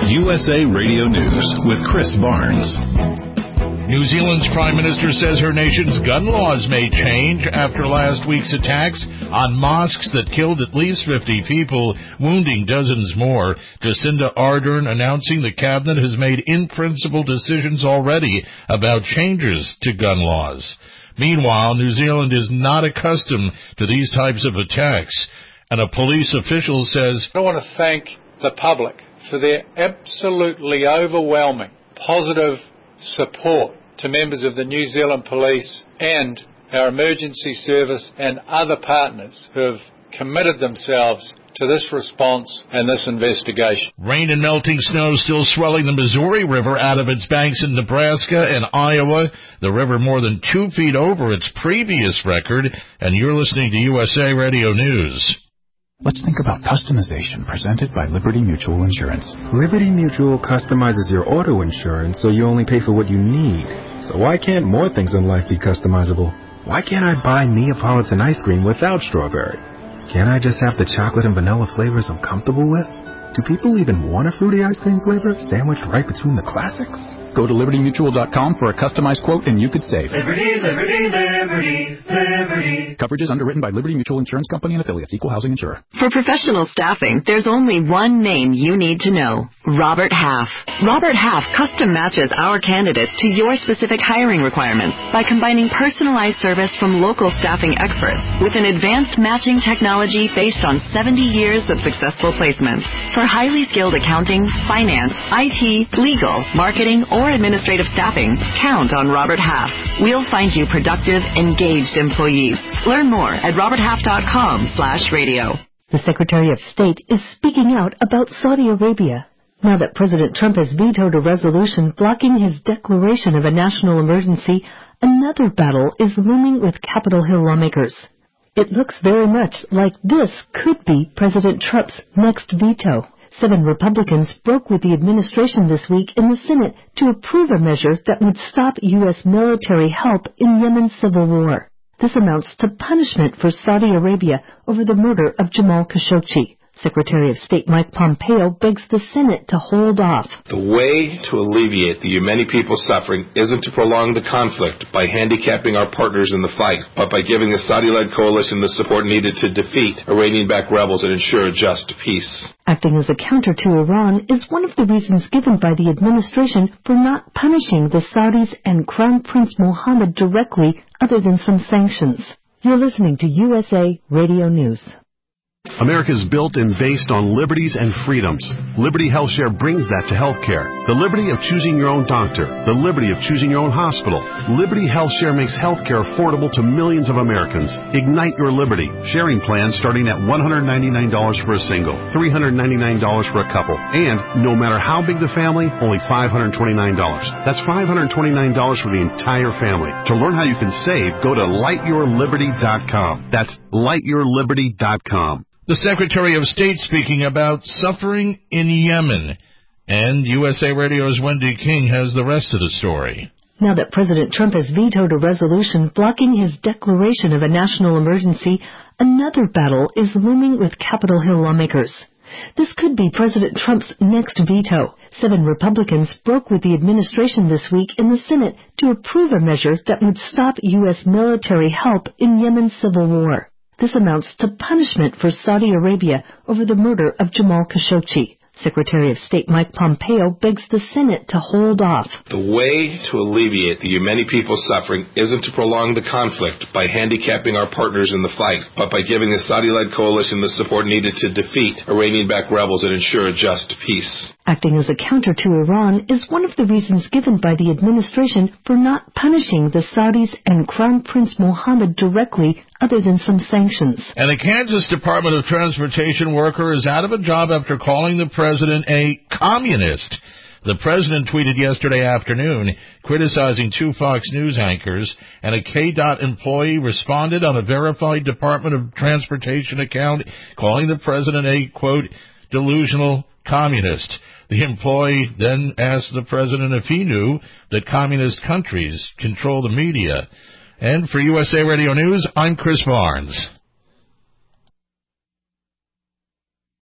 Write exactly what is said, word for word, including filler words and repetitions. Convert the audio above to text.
U S A Radio News with Chris Barnes. New Zealand's Prime Minister says her nation's gun laws may change after last week's attacks on mosques that killed at least fifty people, wounding dozens more. Jacinda Ardern announcing the cabinet has made in-principle decisions already about changes to gun laws. Meanwhile, New Zealand is not accustomed to these types of attacks, and a police official says, I want to thank the public for their absolutely overwhelming positive support to members of the New Zealand Police and our emergency service and other partners who have committed themselves to this response and this investigation. Rain and melting snow still swelling the Missouri River out of its banks in Nebraska and Iowa. The river more than two feet over its previous record. And you're listening to U S A Radio News. Let's think about customization presented by Liberty Mutual Insurance. Liberty Mutual customizes your auto insurance so you only pay for what you need. So why can't more things in life be customizable? Why can't I buy Neapolitan ice cream without strawberry? Can't I just have the chocolate and vanilla flavors I'm comfortable with? Do people even want a fruity ice cream flavor sandwiched right between the classics? Go to liberty mutual dot com for a customized quote and you could save. Liberty, Liberty, Liberty, Liberty. Coverage is underwritten by Liberty Mutual Insurance Company and affiliates. Equal housing insurer. For professional staffing, there's only one name you need to know. Robert Half. Robert Half custom matches our candidates to your specific hiring requirements by combining personalized service from local staffing experts with an advanced matching technology based on seventy years of successful placements. For highly skilled accounting, finance, I T, legal, marketing, or administrative staffing, count on Robert Half. We'll find you productive, engaged employees. Learn more at robert half dot com slash radio. The Secretary of State is speaking out about Saudi Arabia. Now that President Trump has vetoed a resolution blocking his declaration of a national emergency, another battle is looming with Capitol Hill lawmakers. It looks very much like this could be President Trump's next veto. Seven Republicans broke with the administration this week in the Senate to approve a measure that would stop U S military help in Yemen's civil war. This amounts to punishment for Saudi Arabia over the murder of Jamal Khashoggi. Secretary of State Mike Pompeo begs the Senate to hold off. The way to alleviate the Yemeni people's suffering isn't to prolong the conflict by handicapping our partners in the fight, but by giving the Saudi-led coalition the support needed to defeat Iranian-backed rebels and ensure a just peace. Acting as a counter to Iran is one of the reasons given by the administration for not punishing the Saudis and Crown Prince Mohammed directly other than some sanctions. You're listening to U S A Radio News. America is built and based on liberties and freedoms. Liberty HealthShare brings that to healthcare. The liberty of choosing your own doctor. The liberty of choosing your own hospital. Liberty HealthShare makes healthcare affordable to millions of Americans. Ignite your liberty. Sharing plans starting at one hundred ninety-nine dollars for a single, three hundred ninety-nine dollars for a couple, and no matter how big the family, only five hundred twenty-nine dollars. That's five hundred twenty-nine dollars for the entire family. To learn how you can save, go to light your liberty dot com. That's light your liberty dot com. The Secretary of State speaking about suffering in Yemen. And U S A Radio's Wendy King has the rest of the story. Now that President Trump has vetoed a resolution blocking his declaration of a national emergency, another battle is looming with Capitol Hill lawmakers. This could be President Trump's next veto. Seven Republicans broke with the administration this week in the Senate to approve a measure that would stop U S military help in Yemen's civil war. This amounts to punishment for Saudi Arabia over the murder of Jamal Khashoggi. Secretary of State Mike Pompeo begs the Senate to hold off. The way to alleviate the Yemeni people's suffering isn't to prolong the conflict by handicapping our partners in the fight, but by giving the Saudi-led coalition the support needed to defeat Iranian-backed rebels and ensure a just peace. Acting as a counter to Iran is one of the reasons given by the administration for not punishing the Saudis and Crown Prince Mohammed directly other than some sanctions. And a Kansas Department of Transportation worker is out of a job after calling the president a communist. The president tweeted yesterday afternoon criticizing two Fox News anchors, and a K D O T employee responded on a verified Department of Transportation account calling the president a, quote, delusional communist. The employee then asked the president if he knew that communist countries control the media. And for U S A Radio News, I'm Chris Barnes.